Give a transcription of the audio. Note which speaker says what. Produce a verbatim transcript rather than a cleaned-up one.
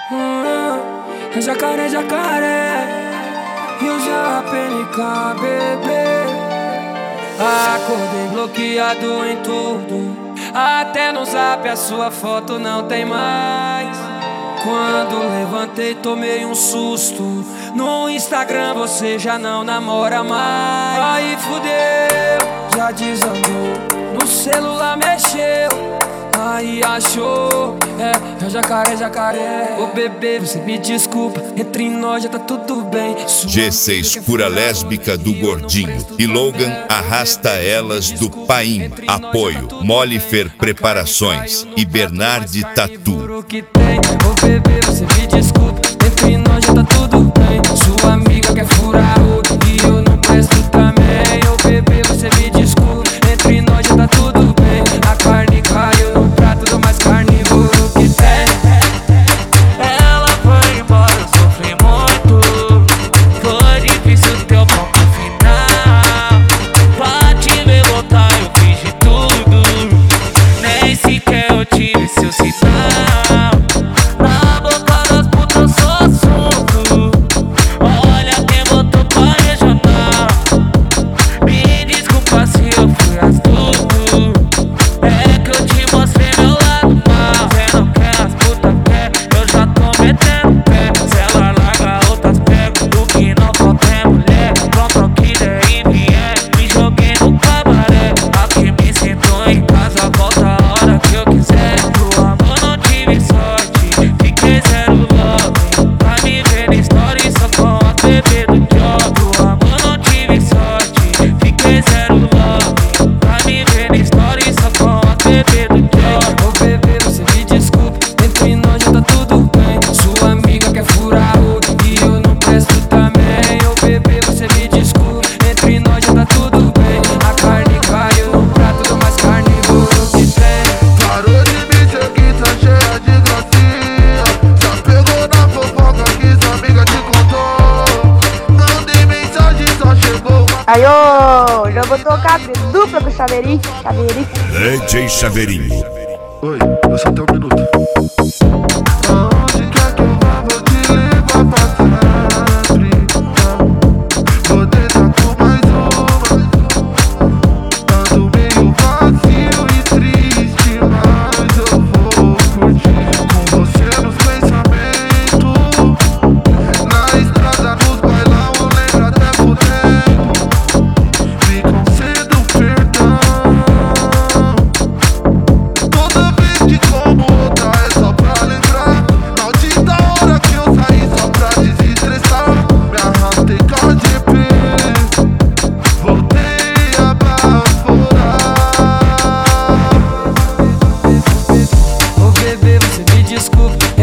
Speaker 1: Hum, é jacaré, jacaré. E o J P N K, bebê. Acordei bloqueado em tudo. Até no Zap a sua foto não tem mais. Quando levantei tomei um susto. No Instagram você já não namora mais. Aí fudeu, já desandou. No celular mexeu, aí achou. É, é jacaré, jacaré. Ô bebê, você me desculpa, entre nós já tá tudo bem.
Speaker 2: G seis cura lésbica do Gordinho e Logan arrasta elas do Paim. Apoio Molifer Preparações e Bernardi Tatu.
Speaker 1: Ô bebê, você me desculpa, entre nós já tá tudo bem. Sua amiga quer furar o e eu não presto também. Ô bebê, você me desculpa, entre nós já tá tudo bem. A carne caiu no prato do mais carnívoro que tem.
Speaker 3: Ela foi embora, eu sofri muito. Foi difícil teu ponto final. Pra te ver voltar eu fiz de tudo. Nem sequer eu tive seu sinal. Na boca das putas eu sou assunto. Olha quem botou pra regional. Me desculpa se eu fui astuto. É que eu te mostrei meu lado mal. Cê não quer, as putas quer, eu já tô metendo pé. Se ela larga outras pego, o que não falta é mulher. Pronto ao que der e vier, me joguei no cabaré. Aqui me sinto em casa, volta a hora que eu quiser. Pro amor não tive sorte, fiquei zero love. Pra me ver na story só com a bebê do job. Pro amor não tive sorte, fiquei zero love. Pra me ver na story só com a bebê do job.
Speaker 1: Ô bebê, você me desculpa, entre nós já tá tudo bem. Sua amiga quer furar o e eu não presto também. Ô bebê, você me desculpa, entre nós já tá tudo bem. A carne caiu no prato do mais carnívoro que tem.
Speaker 4: Parou de me seguir, tá cheia de gracinha. Já pegou na fofoca que sua amiga te contou. Mandei mensagem, só chegou uma...
Speaker 5: Aí, ô, já vou tocar dupla com o Chaveirinho. Chaveirinho.
Speaker 2: D J Chaveirinho.
Speaker 4: Oi, eu só tenho um minuto. Aonde quer que eu vá, vou te levar pra sempre. Vou tentar com mais uma. Ando meio vazio e triste, mas eu vou curtir com você nos pensamentos. Na estrada, nos bailão, eu lembro até pro tempo. Me concedo perdão. Toda vez que como outra é só pra lembrar. Maldita hora que eu saí só pra desestressar. Me arrastei com a G P, voltei a baforar.
Speaker 1: Ô bebê, você me desculpa,